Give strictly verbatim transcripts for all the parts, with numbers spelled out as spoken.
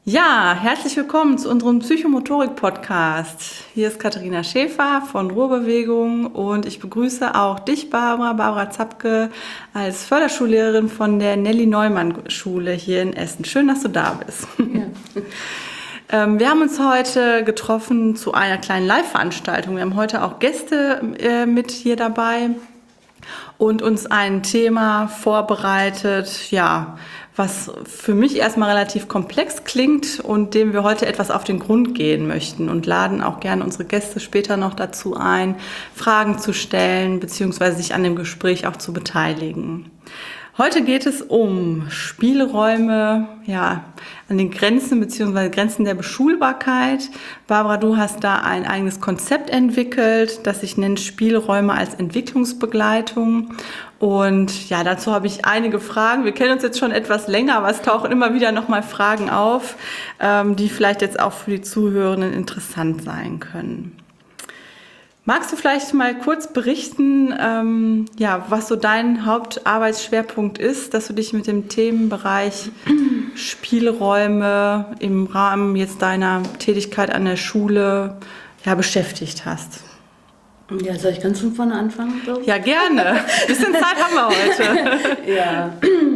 Ja, herzlich willkommen zu unserem Psychomotorik-Podcast. Hier ist Katharina Schäfer von Ruhrbewegung und ich begrüße auch dich, Barbara, Barbara Zapke, als Förderschullehrerin von der Nelly-Neumann-Schule hier in Essen. Schön, dass du da bist. Ja. Wir haben uns heute getroffen zu einer kleinen Live-Veranstaltung. Wir haben heute auch Gäste äh, mit hier dabei und uns ein Thema vorbereitet, ja, was für mich erstmal relativ komplex klingt und dem wir heute etwas auf den Grund gehen möchten und laden auch gerne unsere Gäste später noch dazu ein, Fragen zu stellen bzw. sich an dem Gespräch auch zu beteiligen. Heute geht es um Spielräume, ja, an den Grenzen bzw. Grenzen der Beschulbarkeit. Barbara, du hast da ein eigenes Konzept entwickelt, das sich nennt Spielräume als Entwicklungsbegleitung. Und ja, dazu habe ich einige Fragen. Wir kennen uns jetzt schon etwas länger, aber es tauchen immer wieder nochmal Fragen auf, ähm, die vielleicht jetzt auch für die Zuhörenden interessant sein können. Magst du vielleicht mal kurz berichten, ähm, ja, was so dein Hauptarbeitsschwerpunkt ist, dass du dich mit dem Themenbereich Spielräume im Rahmen jetzt deiner Tätigkeit an der Schule ja, beschäftigt hast? Ja, soll ich ganz von vorne anfangen? So? Ja, gerne. Ein bisschen Zeit haben wir heute. Ja,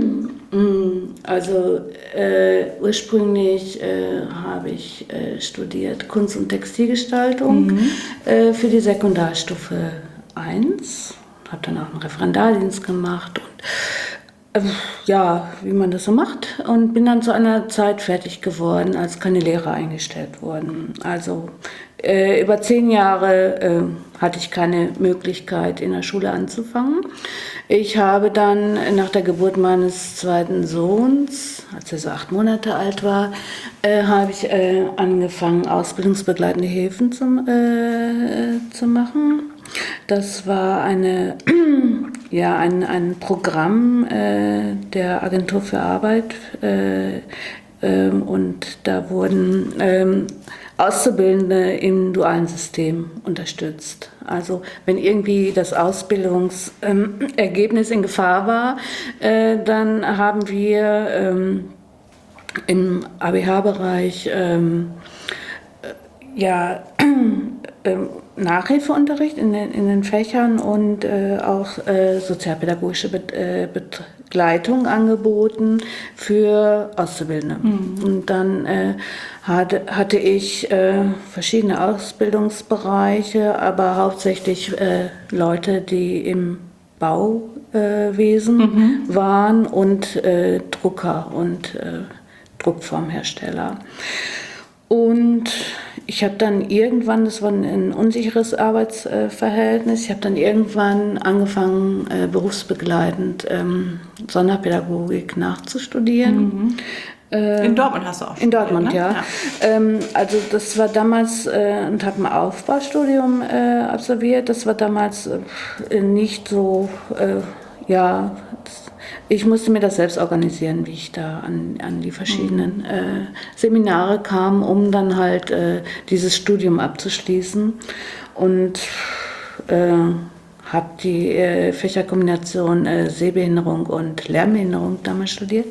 also äh, ursprünglich äh, habe ich äh, studiert Kunst- und Textilgestaltung mhm. äh, für die Sekundarstufe eins. Habe dann auch einen Referendardienst gemacht und äh, ja, wie man das so macht. Und bin dann zu einer Zeit fertig geworden, als keine Lehrer eingestellt wurden. Also Äh, über zehn Jahre äh, hatte ich keine Möglichkeit, in der Schule anzufangen. Ich habe dann nach der Geburt meines zweiten Sohns, als er so acht Monate alt war, äh, habe ich äh, angefangen, ausbildungsbegleitende Hilfen zum, äh, zu machen. Das war eine, ja, ein, ein Programm äh, der Agentur für Arbeit äh, äh, und da wurden äh, Auszubildende im dualen System unterstützt. Also wenn irgendwie das Ausbildungsergebnis ähm, in Gefahr war, äh, dann haben wir ähm, im A B H-Bereich ähm, äh, ja, äh, Nachhilfeunterricht in den, in den Fächern und äh, auch äh, sozialpädagogische Be äh, Begleitung angeboten für Auszubildende. Mhm. Und dann äh, hatte, hatte ich äh, verschiedene Ausbildungsbereiche, aber hauptsächlich äh, Leute, die im Bauwesen äh, mhm. waren und äh, Drucker und äh, Druckformhersteller. Und ich habe dann irgendwann, das war ein unsicheres Arbeitsverhältnis, ich habe dann irgendwann angefangen, äh, berufsbegleitend ähm, Sonderpädagogik nachzustudieren. Mhm. Äh, in Dortmund hast du auch studiert, In Dortmund, ne? ja. ja. Ähm, also das war damals, äh, und habe ein Aufbaustudium äh, absolviert, das war damals äh, nicht so, äh, ja, das, ich musste mir das selbst organisieren, wie ich da an, an die verschiedenen mhm. äh, Seminare kam, um dann halt äh, dieses Studium abzuschließen. Und äh, habe die äh, Fächerkombination äh, Sehbehinderung und Lernbehinderung damals studiert.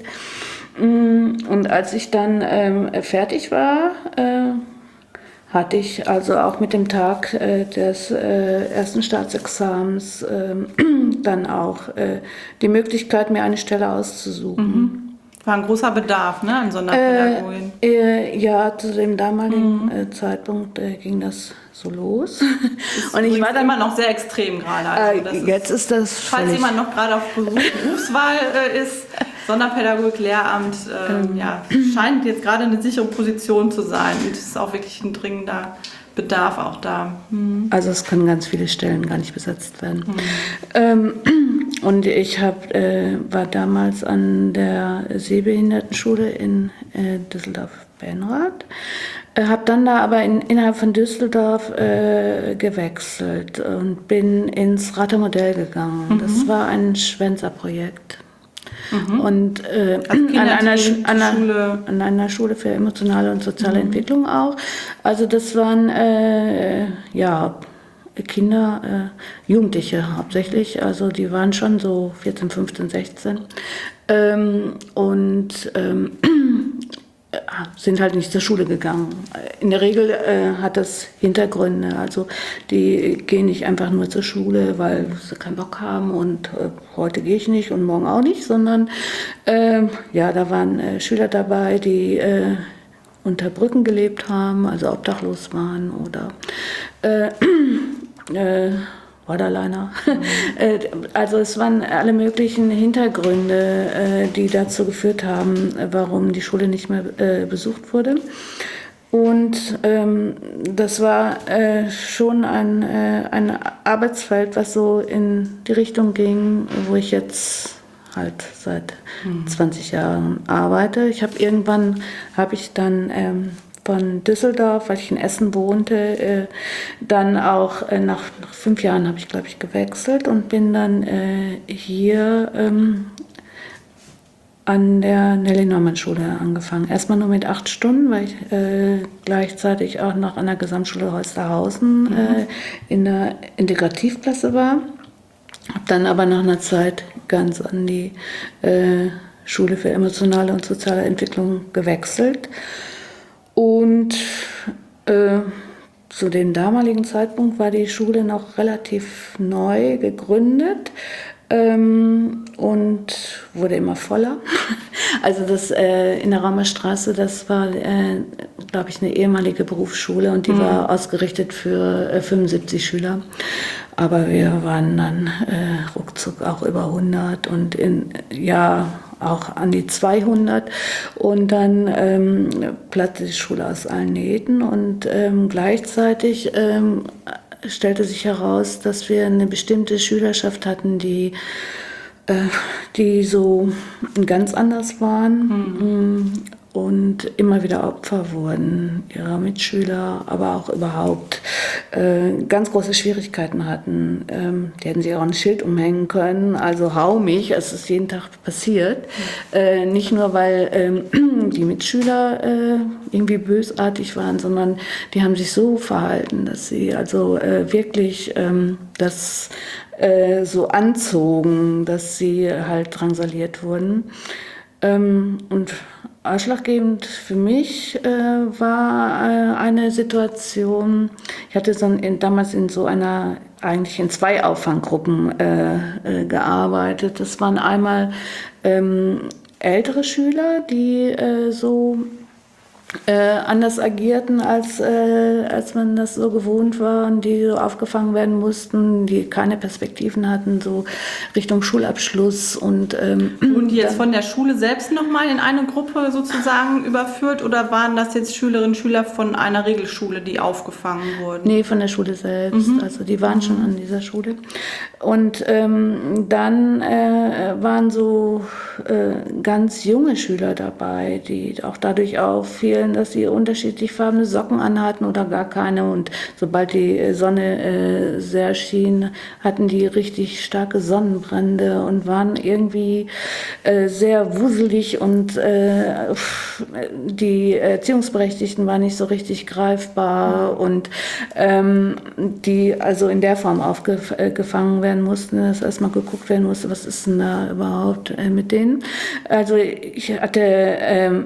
Und als ich dann ähm, fertig war, äh, hatte ich also auch mit dem Tag äh, des äh, ersten Staatsexamens äh, dann auch äh, die Möglichkeit, mir eine Stelle auszusuchen. Mhm. War ein großer Bedarf, ne, an Sonderpädagogin? Äh, äh, ja, zu dem damaligen mhm. äh, Zeitpunkt äh, ging das so los. Ist und ich war dann immer noch sehr extrem gerade. Also äh, jetzt ist, ist das falls jemand noch gerade auf Berufswahl äh, ist, Sonderpädagogik, Lehramt, äh, ähm. ja, scheint jetzt gerade eine sichere Position zu sein. Und es ist auch wirklich ein dringender Bedarf auch da. Hm. Also es können ganz viele Stellen gar nicht besetzt werden. Hm. Ähm, und ich hab, äh, war damals an der Sehbehindertenschule in äh, Düsseldorf-Benrath. Äh, habe dann da aber in, innerhalb von Düsseldorf äh, gewechselt und bin ins Ratermodell gegangen. Mhm. Das war ein Schwänzer-Projekt. Mhm. Und äh, also an, einer, an, einer, an einer Schule für emotionale und soziale mhm. Entwicklung auch. Also das waren äh, ja, Kinder, äh, Jugendliche hauptsächlich. Also die waren schon so vierzehn, fünfzehn, sechzehn. Ähm, und ähm, sind halt nicht zur Schule gegangen. In der Regel äh, hat das Hintergründe. Also die gehen nicht einfach nur zur Schule, weil sie keinen Bock haben und äh, heute gehe ich nicht und morgen auch nicht, sondern äh, ja, da waren äh, Schüler dabei, die äh, unter Brücken gelebt haben, also obdachlos waren oder äh, äh, Borderliner. Mhm. Also es waren alle möglichen Hintergründe, die dazu geführt haben, warum die Schule nicht mehr besucht wurde. Und ähm, das war äh, schon ein, äh, ein Arbeitsfeld, was so in die Richtung ging, wo ich jetzt halt seit mhm. zwanzig Jahren arbeite. Ich habe irgendwann, habe ich dann ähm, von Düsseldorf, weil ich in Essen wohnte, äh, dann auch äh, nach, nach fünf Jahren habe ich, glaube ich, gewechselt und bin dann äh, hier ähm, an der Nelly-Neumann-Schule angefangen. Erstmal nur mit acht Stunden, weil ich äh, gleichzeitig auch noch an der Gesamtschule Holsterhausen mhm. äh, in der Integrativklasse war. Habe dann aber nach einer Zeit ganz an die äh, Schule für emotionale und soziale Entwicklung gewechselt. Und äh, zu dem damaligen Zeitpunkt war die Schule noch relativ neu gegründet ähm, und wurde immer voller. Also das äh, in der Raumer Straße, das war, äh, glaube ich, eine ehemalige Berufsschule und die mhm. war ausgerichtet für äh, fünfundsiebzig Schüler. Aber wir waren dann äh, ruckzuck auch über hundert und in, ja, auch an die zweihundert. Und dann ähm, platzte die Schule aus allen Nähten und ähm, gleichzeitig ähm, stellte sich heraus, dass wir eine bestimmte Schülerschaft hatten, die, äh, die so ganz anders waren. Mhm. Und immer wieder Opfer wurden ihrer Mitschüler, aber auch überhaupt äh, ganz große Schwierigkeiten hatten. Ähm, die hätten sich auch ein Schild umhängen können, also hau mich, es ist jeden Tag passiert. Äh, nicht nur, weil ähm, die Mitschüler äh, irgendwie bösartig waren, sondern die haben sich so verhalten, dass sie also äh, wirklich ähm, das äh, so anzogen, dass sie halt drangsaliert wurden. Ähm, und ausschlaggebend für mich äh, war äh, eine Situation, ich hatte so in, damals in so einer, eigentlich in zwei Auffanggruppen äh, äh, gearbeitet. Das waren einmal ähm, ältere Schüler, die äh, so äh, anders agierten, als, äh, als man das so gewohnt war und die so aufgefangen werden mussten, die keine Perspektiven hatten, so Richtung Schulabschluss. Und, ähm, Wurden die jetzt von der Schule selbst nochmal in eine Gruppe sozusagen überführt oder waren das jetzt Schülerinnen und Schüler von einer Regelschule, die aufgefangen wurden? Nee, von der Schule selbst. Mhm. Also die waren mhm. schon an dieser Schule. Und ähm, dann äh, waren so äh, ganz junge Schüler dabei, die auch dadurch auffielen, dass sie unterschiedlich farbene Socken anhatten oder gar keine. Und sobald die Sonne äh, sehr schien, hatten die richtig starke Sonnenbrände und waren irgendwie äh, sehr wuselig und äh, die Erziehungsberechtigten waren nicht so richtig greifbar und ähm, die also in der Form aufgefangen werden mussten, dass erstmal geguckt werden musste, was ist denn da überhaupt äh, mit denen. Also ich hatte ähm,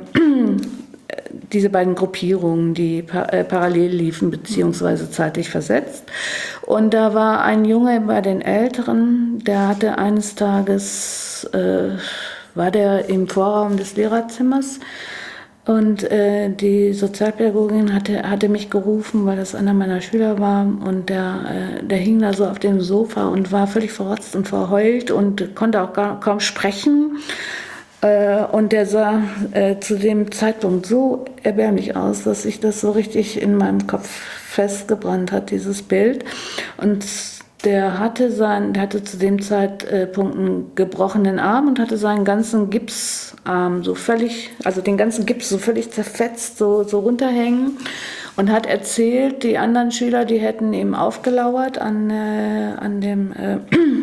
diese beiden Gruppierungen, die par- äh, parallel liefen, beziehungsweise zeitlich versetzt. Und da war ein Junge bei den Älteren, der hatte eines Tages, äh, war der im Vorraum des Lehrerzimmers und äh, die Sozialpädagogin hatte, hatte mich gerufen, weil das einer meiner Schüler war und der, äh, der hing da so auf dem Sofa und war völlig verrotzt und verheult und konnte auch gar, kaum sprechen. Und der sah äh, zu dem Zeitpunkt so erbärmlich aus, dass sich das so richtig in meinem Kopf festgebrannt hat, dieses Bild. Und der hatte, sein, der hatte zu dem Zeitpunkt einen gebrochenen Arm und hatte seinen ganzen Gipsarm so völlig, also den ganzen Gips so völlig zerfetzt, so, so runterhängen. Und hat erzählt, die anderen Schüler, die hätten ihm aufgelauert an, äh, an dem äh,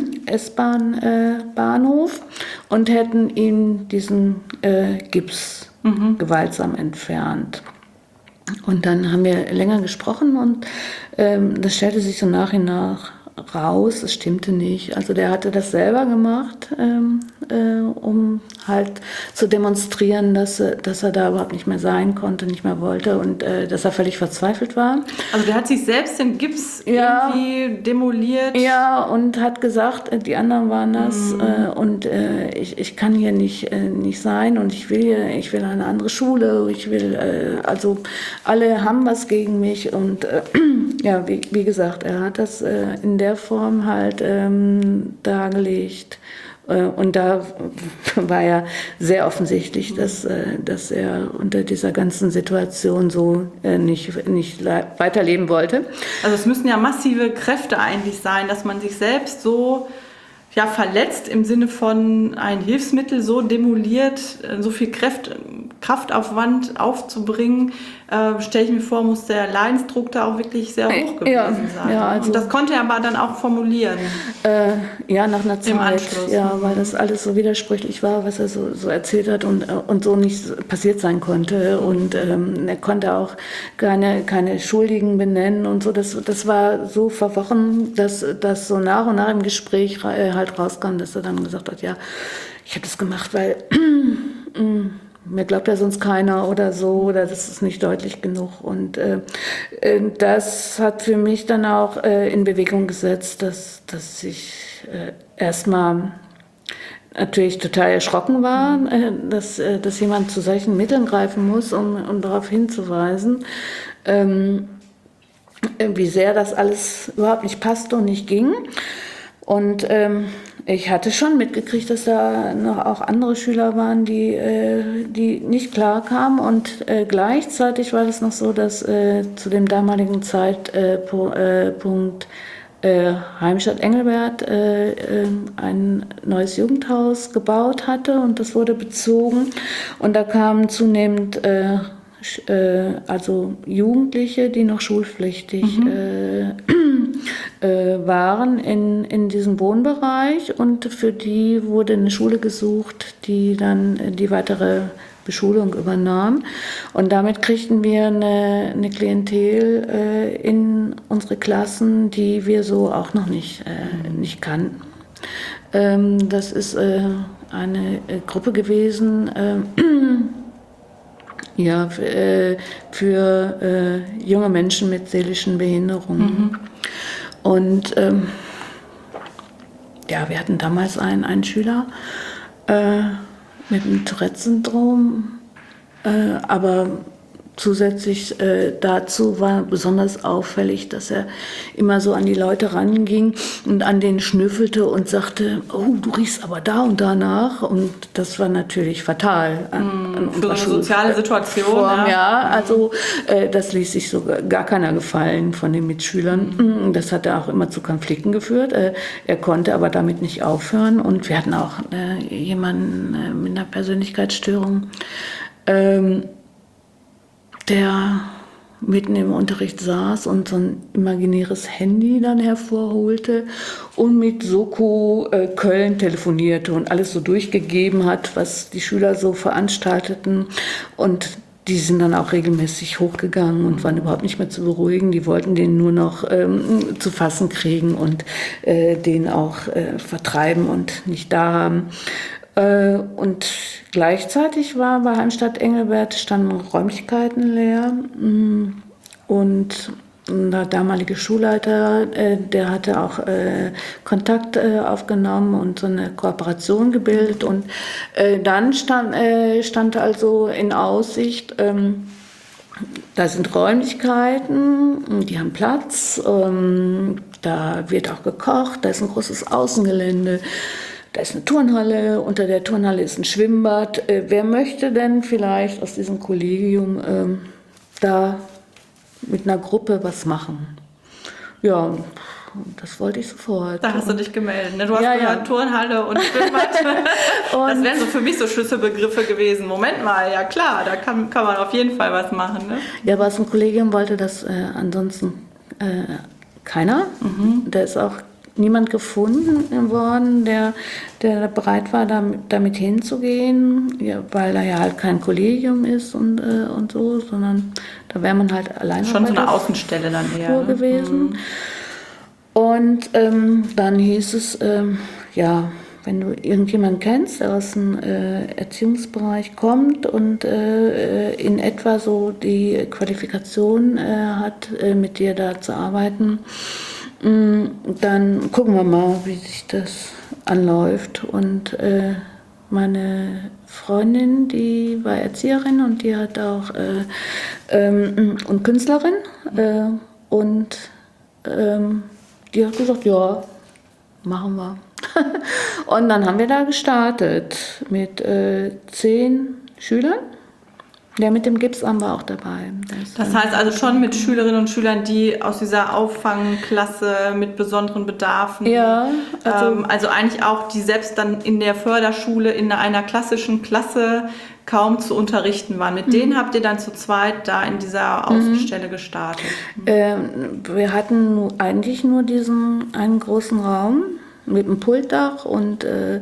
S-Bahn-Bahnhof äh, und hätten ihm diesen äh, Gips mhm. gewaltsam entfernt. Und dann haben wir länger gesprochen und ähm, das stellte sich so nach und nach raus, es stimmte nicht. Also der hatte das selber gemacht, ähm, äh, um halt zu demonstrieren, dass, dass er da überhaupt nicht mehr sein konnte, nicht mehr wollte und äh, dass er völlig verzweifelt war. Also der hat sich selbst den Gips ja, irgendwie demoliert? Ja, und hat gesagt, die anderen waren das mhm. äh, und äh, ich, ich kann hier nicht, äh, nicht sein und ich will hier, ich will eine andere Schule, ich will, äh, also alle haben was gegen mich und äh, ja, wie, wie gesagt, er hat das äh, in der Form halt ähm, dargelegt. Und da war ja sehr offensichtlich, dass, dass er unter dieser ganzen Situation so nicht, nicht weiterleben wollte. Also es müssen ja massive Kräfte eigentlich sein, dass man sich selbst so ja, verletzt im Sinne von ein Hilfsmittel so demoliert, so viel Kraft, Kraftaufwand aufzubringen, äh, stelle ich mir vor, muss der Leidensdruck da auch wirklich sehr hoch gewesen ja, sein. Ja, also, und das konnte er aber dann auch formulieren. Äh, ja, nach einer Zeit. Im Anschluss. Ja, weil das alles so widersprüchlich war, was er so, so erzählt hat und, und so nicht passiert sein konnte. Und ähm, er konnte auch keine, keine Schuldigen benennen und so. Das, das war so verworren, dass, dass so nach und nach im Gespräch halt rauskam, dass er dann gesagt hat, ja, ich habe das gemacht, weil mir glaubt ja sonst keiner oder so, oder das ist nicht deutlich genug. Und äh, das hat für mich dann auch äh, in Bewegung gesetzt, dass, dass ich äh, erstmal natürlich total erschrocken war, äh, dass, äh, dass jemand zu solchen Mitteln greifen muss, um, um darauf hinzuweisen, ähm, wie sehr das alles überhaupt nicht passte und nicht ging. Und ähm, ich hatte schon mitgekriegt, dass da noch auch andere Schüler waren, die, äh, die nicht klar kamen. Und äh, gleichzeitig war es noch so, dass äh, zu dem damaligen Zeitpunkt äh, Heimstadt Engelbert äh, äh, ein neues Jugendhaus gebaut hatte und das wurde bezogen. Und da kamen zunehmend äh, also Jugendliche, die noch schulpflichtig mhm. äh, äh, waren in, in diesem Wohnbereich und für die wurde eine Schule gesucht, die dann die weitere Beschulung übernahm. Und damit kriegten wir eine, eine Klientel äh, in unsere Klassen, die wir so auch noch nicht, äh, nicht kannten. Ähm, das ist äh, eine Gruppe gewesen, äh, Ja, für, äh, für äh, junge Menschen mit seelischen Behinderungen. Mhm. Und ähm, ja, wir hatten damals einen, einen Schüler äh, mit einem Tourette-Syndrom, äh, aber zusätzlich äh, dazu war besonders auffällig, dass er immer so an die Leute ranging und an denen schnüffelte und sagte, oh, du riechst aber da und danach. Und das war natürlich fatal. An, an Für so eine soziale Situation. Ja, ja, also äh, das ließ sich so gar keiner gefallen von den Mitschülern. Mhm. Das hat auch immer zu Konflikten geführt. Äh, er konnte aber damit nicht aufhören. Und wir hatten auch äh, jemanden äh, mit einer Persönlichkeitsstörung, ähm, der mitten im Unterricht saß und so ein imaginäres Handy dann hervorholte und mit Soko äh, Köln telefonierte und alles so durchgegeben hat, was die Schüler so veranstalteten. Und die sind dann auch regelmäßig hochgegangen und waren überhaupt nicht mehr zu beruhigen. Die wollten den nur noch ähm, zu fassen kriegen und äh, den auch äh, vertreiben und nicht da haben. Äh, und gleichzeitig war bei Heimstadt Engelbert standen Räumlichkeiten leer und der damalige Schulleiter, äh, der hatte auch äh, Kontakt äh, aufgenommen und so eine Kooperation gebildet und äh, dann stand, äh, stand also in Aussicht, ähm, da sind Räumlichkeiten, die haben Platz, ähm, da wird auch gekocht, da ist ein großes Außengelände. Da ist eine Turnhalle, unter der Turnhalle ist ein Schwimmbad. Äh, wer möchte denn vielleicht aus diesem Kollegium ähm, da mit einer Gruppe was machen? Ja, das wollte ich sofort. Da hast du dich gemeldet, ne? Du hast ja, gehört, ja. Turnhalle und Schwimmbad. Das wären so für mich so Schlüsselbegriffe gewesen. Moment mal, ja klar, da kann, kann man auf jeden Fall was machen. Ne? Ja, aber aus dem Kollegium wollte das äh, ansonsten äh, keiner. Mhm. Da ist auch niemand gefunden worden, der, der bereit war, damit, damit hinzugehen, ja, weil da ja halt kein Kollegium ist und, äh, und so, sondern da wäre man halt alleine schon so eine Außenstelle dann eher ne? gewesen. Mhm. Und ähm, dann hieß es, ähm, ja, wenn du irgendjemanden kennst, der aus dem äh, Erziehungsbereich kommt und äh, in etwa so die Qualifikation äh, hat, äh, mit dir da zu arbeiten, mh, dann gucken wir mal, wie sich das anläuft. Und äh, meine Freundin, die war Erzieherin und die hat auch äh, ähm, und Künstlerin äh, und ähm, die hat gesagt, ja, machen wir. Und dann haben wir da gestartet mit äh, zehn Schülern. Der mit dem Gipsarm war auch dabei. Das, das heißt also schon mit Schülerinnen und Schülern, die aus dieser Auffangklasse mit besonderen Bedarfen, ja, also, ähm, also eigentlich auch, die selbst dann in der Förderschule in einer klassischen Klasse kaum zu unterrichten waren. Mit mhm. denen habt ihr dann zu zweit da in dieser Außenstelle mhm. gestartet? Mhm. Ähm, wir hatten eigentlich nur diesen einen großen Raum mit einem Pultdach und äh,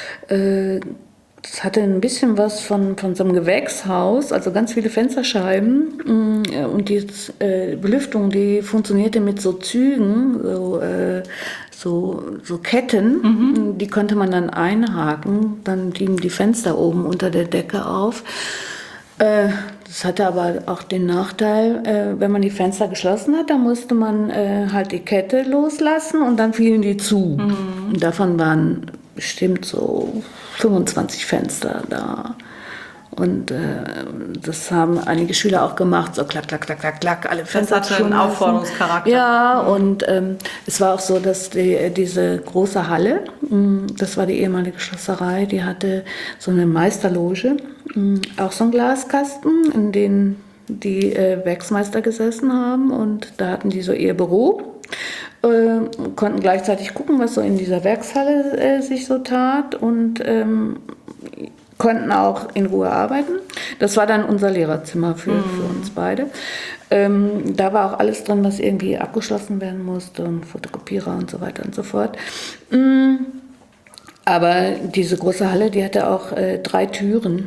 äh, das hatte ein bisschen was von, von so einem Gewächshaus, also ganz viele Fensterscheiben. Und die äh, Belüftung, die funktionierte mit so Zügen, so, äh, so, so Ketten. Mhm. Die konnte man dann einhaken. Dann liegen die Fenster oben unter der Decke auf. Äh, das hatte aber auch den Nachteil, äh, wenn man die Fenster geschlossen hat, dann musste man äh, halt die Kette loslassen und dann fielen die zu. Mhm. Und davon waren bestimmt so fünfundzwanzig Fenster da. Und äh, das haben einige Schüler auch gemacht, so klack, klack, klack, klack, klack, alle Fenster. Das hatte einen Aufforderungscharakter. Ja, mhm. und ähm, es war auch so, dass die, diese große Halle, mh, das war die ehemalige Schlosserei, die hatte so eine Meisterloge, mh, auch so einen Glaskasten, in dem die äh, Werksmeister gesessen haben, und da hatten die so ihr Büro. Äh, konnten gleichzeitig gucken, was so in dieser Werkshalle äh, sich so tat, und ähm, konnten auch in Ruhe arbeiten. Das war dann unser Lehrerzimmer für, mhm. für uns beide. Ähm, da war auch alles drin, was irgendwie abgeschlossen werden musste, und Fotokopierer und so weiter und so fort. Mhm. Aber diese große Halle, die hatte auch äh, drei Türen.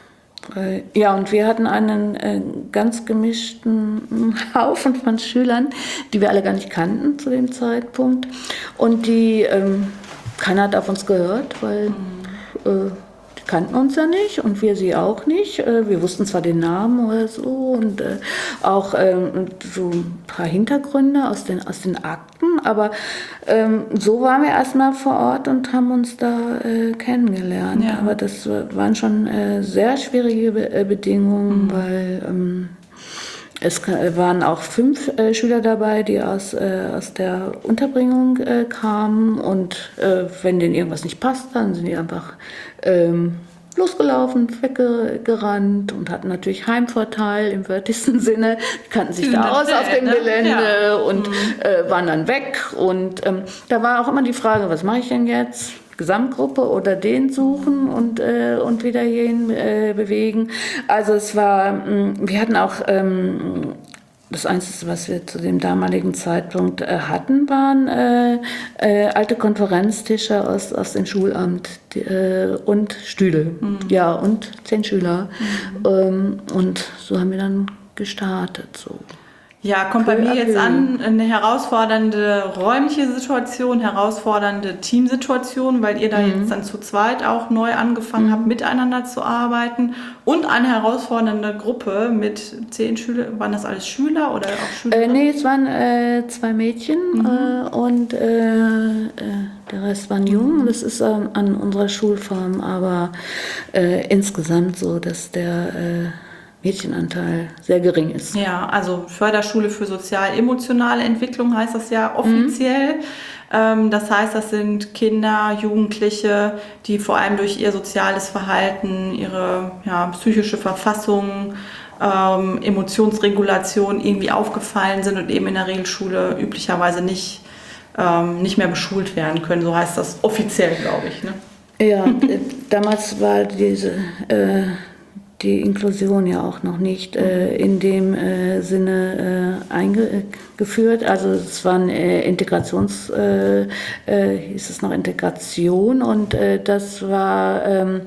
Ja, und wir hatten einen äh, ganz gemischten Haufen von Schülern, die wir alle gar nicht kannten zu dem Zeitpunkt. Und die, ähm, keiner hat auf uns gehört, weil äh, die kannten uns ja nicht und wir sie auch nicht. Äh, wir wussten zwar den Namen oder so und äh, auch ähm, so ein paar Hintergründe aus den, aus den Akten, aber ähm, so waren wir erstmal vor Ort und haben uns da äh, kennengelernt. Ja. Aber das waren schon äh, sehr schwierige Be- äh, Bedingungen, mhm. weil ähm, es waren auch fünf äh, Schüler dabei, die aus, äh, aus der Unterbringung äh, kamen, und äh, wenn denen irgendwas nicht passt, dann sind die einfach ähm, losgelaufen, weggerannt und hatten natürlich Heimvorteil im wörtlichsten Sinne, die kannten sich da aus auf dem Gelände, ja. und mhm. äh, waren dann weg. Und ähm, da war auch immer die Frage, was mache ich denn jetzt? Gesamtgruppe oder den suchen und, äh, und wieder hierhin äh, bewegen. Also es war, mh, wir hatten auch, ähm, das Einzige, was wir zu dem damaligen Zeitpunkt äh, hatten, waren äh, äh, alte Konferenztische aus, aus dem Schulamt die, äh, und Stühle. Mhm. Ja, und zehn Schüler. Mhm. Ähm, und so haben wir dann gestartet. So. Ja, kommt bei mir jetzt an, eine herausfordernde räumliche Situation, herausfordernde Teamsituation, weil ihr da mhm. jetzt dann zu zweit auch neu angefangen mhm. habt, miteinander zu arbeiten, und eine herausfordernde Gruppe mit zehn Schülern. Waren das alles Schüler oder auch Schüler? Äh, nee, es waren äh, zwei Mädchen mhm. äh, und äh, äh, der Rest waren Jungen. Das ist äh, an unserer Schulform aber äh, insgesamt so, dass der äh, Mädchenanteil sehr gering ist. Ja, also Förderschule für sozial-emotionale Entwicklung heißt das ja offiziell. Mhm. Ähm, das heißt, das sind Kinder, Jugendliche, die vor allem durch ihr soziales Verhalten, ihre ja, psychische Verfassung, ähm, Emotionsregulation irgendwie aufgefallen sind und eben in der Regelschule üblicherweise nicht, ähm, nicht mehr beschult werden können. So heißt das offiziell, glaube ich. Ne? Ja, damals war diese... Äh, die Inklusion ja auch noch nicht äh, in dem äh, Sinne äh, eingeführt. Also es waren äh, Integrations, äh, äh, hieß es noch Integration, und äh, das war ähm,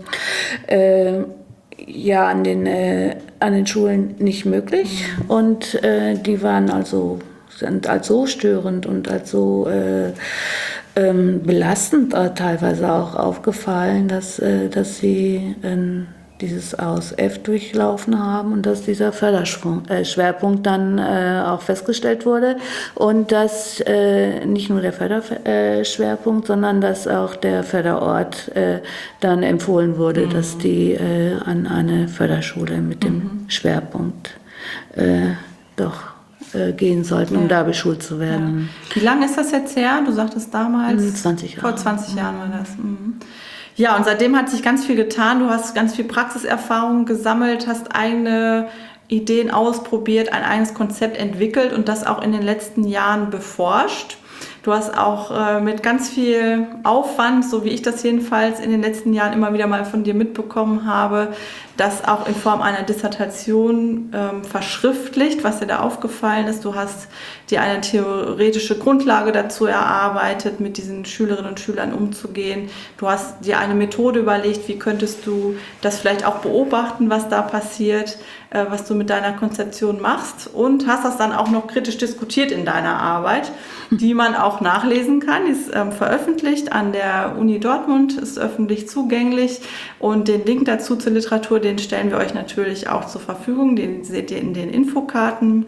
äh, ja an den, äh, an den Schulen nicht möglich. Mhm. Und äh, die waren also sind als so störend und als so äh, ähm, belastend äh, teilweise auch aufgefallen, dass, äh, dass sie äh, dieses A S F durchlaufen haben und dass dieser Förderschwerpunkt dann äh, auch festgestellt wurde und dass äh, nicht nur der Förderschwerpunkt, sondern dass auch der Förderort äh, dann empfohlen wurde, mhm. dass die äh, an eine Förderschule mit dem mhm. Schwerpunkt äh, doch äh, gehen sollten, um ja. da beschult zu werden. Ja. Wie lange ist das jetzt her? Du sagtest damals? zwanzig Jahre. Vor zwanzig Jahren war das. Mhm. Ja, und seitdem hat sich ganz viel getan. Du hast ganz viel Praxiserfahrung gesammelt, hast eigene Ideen ausprobiert, ein eigenes Konzept entwickelt und das auch in den letzten Jahren beforscht. Du hast auch äh, mit ganz viel Aufwand, so wie ich das jedenfalls in den letzten Jahren immer wieder mal von dir mitbekommen habe, das auch in Form einer Dissertation ähm, verschriftlicht, was dir da aufgefallen ist. Du hast dir eine theoretische Grundlage dazu erarbeitet, mit diesen Schülerinnen und Schülern umzugehen. Du hast dir eine Methode überlegt, wie könntest du das vielleicht auch beobachten, was da passiert, äh, was du mit deiner Konzeption machst und hast das dann auch noch kritisch diskutiert in deiner Arbeit, die man auch nachlesen kann. Die ist ähm, veröffentlicht an der Uni Dortmund, ist öffentlich zugänglich und den Link dazu zur Literatur, den stellen wir euch natürlich auch zur Verfügung, den seht ihr in den Infokarten.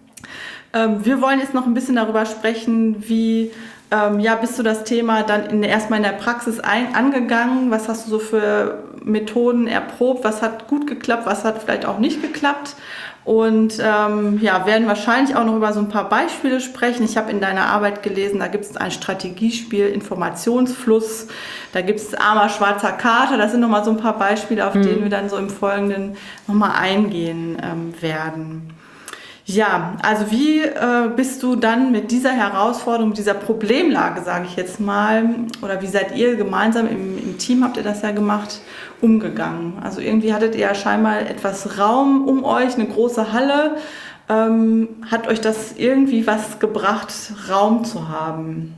Ähm, wir wollen jetzt noch ein bisschen darüber sprechen, wie ähm, ja, bist du das Thema dann in, erstmal in der Praxis ein, angegangen, was hast du so für Methoden erprobt, was hat gut geklappt, was hat vielleicht auch nicht geklappt. Und ähm, ja, werden wahrscheinlich auch noch über so ein paar Beispiele sprechen. Ich habe in deiner Arbeit gelesen, da gibt es ein Strategiespiel, Informationsfluss, da gibt es armer schwarzer Kater. Das sind nochmal so ein paar Beispiele, auf mhm. denen wir dann so im Folgenden nochmal eingehen ähm, werden. Ja, also wie äh, bist du dann mit dieser Herausforderung, dieser Problemlage, sage ich jetzt mal, oder wie seid ihr gemeinsam im, im Team, habt ihr das ja gemacht, umgegangen? Also irgendwie hattet ihr ja scheinbar etwas Raum um euch, eine große Halle. Ähm, hat euch das irgendwie was gebracht, Raum zu haben?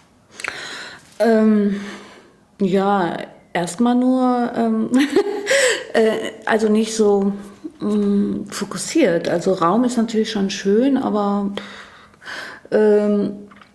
Ähm, ja, erstmal nur, ähm, äh, also nicht so fokussiert. Also Raum ist natürlich schon schön, aber ähm,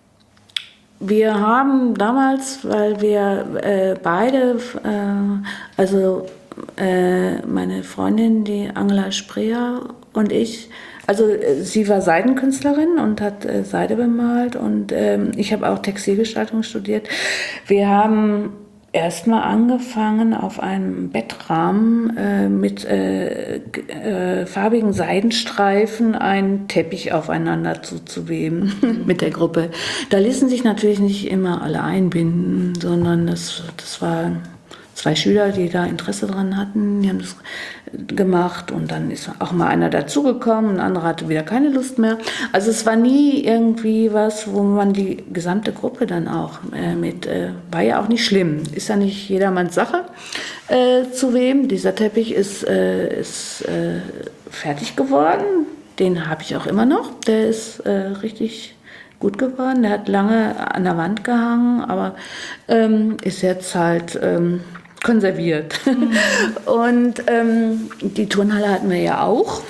wir haben damals, weil wir äh, beide, äh, also äh, meine Freundin, die Angela Spreer und ich, also äh, sie war Seidenkünstlerin und hat äh, Seide bemalt und äh, ich habe auch Textilgestaltung studiert. Wir haben erstmal angefangen, auf einem Bettrahmen äh, mit äh, äh, farbigen Seidenstreifen einen Teppich aufeinander zuzuweben mhm. mit der Gruppe. Da ließen sich natürlich nicht immer alle einbinden, sondern das, das waren zwei Schüler, die da Interesse dran hatten, die haben das gemacht und dann ist auch mal einer dazugekommen, ein anderer hatte wieder keine Lust mehr. Also es war nie irgendwie was, wo man die gesamte Gruppe dann auch äh, mit, äh, war ja auch nicht schlimm, ist ja nicht jedermanns Sache äh, zu wem. Dieser Teppich ist, äh, ist äh, fertig geworden, den habe ich auch immer noch, der ist äh, richtig gut geworden, der hat lange an der Wand gehangen, aber ähm, ist jetzt halt ähm, konserviert. Mhm. Und ähm, die Turnhalle hatten wir ja auch.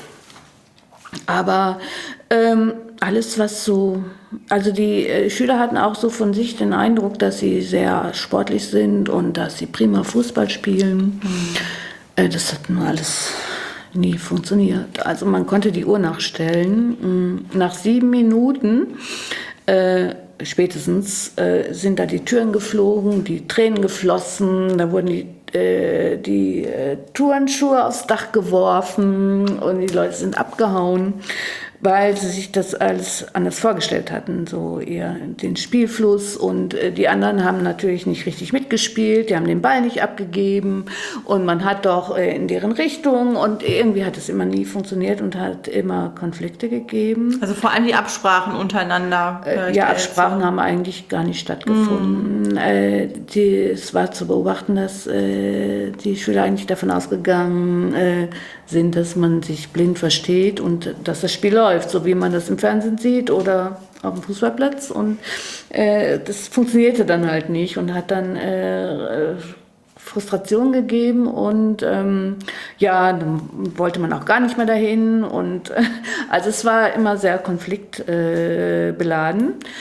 Aber ähm, alles, was so, also die äh, Schüler hatten auch so von sich den Eindruck, dass sie sehr sportlich sind und dass sie prima Fußball spielen. Mhm. Äh, das hat nur alles nie funktioniert. Also man konnte die Uhr nachstellen. Nach sieben Minuten äh, spätestens äh, sind da die Türen geflogen, die Tränen geflossen, da wurden die, äh, die äh, Turnschuhe aufs Dach geworfen und die Leute sind abgehauen, weil sie sich das alles anders vorgestellt hatten, so eher den Spielfluss und äh, die anderen haben natürlich nicht richtig mitgespielt, die haben den Ball nicht abgegeben und man hat doch äh, in deren Richtung und irgendwie hat es immer nie funktioniert und hat immer Konflikte gegeben. Also vor allem die Absprachen untereinander. Äh, ja, Absprachen so. haben eigentlich gar nicht stattgefunden. Mm. Äh, die, es war zu beobachten, dass äh, die Schüler eigentlich davon ausgegangen äh, sind, dass man sich blind versteht und dass das Spiel läuft, so wie man das im Fernsehen sieht oder auf dem Fußballplatz. Und äh, das funktionierte dann halt nicht und hat dann äh, Frustration gegeben und ähm, ja, dann wollte man auch gar nicht mehr dahin. Und äh, also es war immer sehr konfliktbeladen.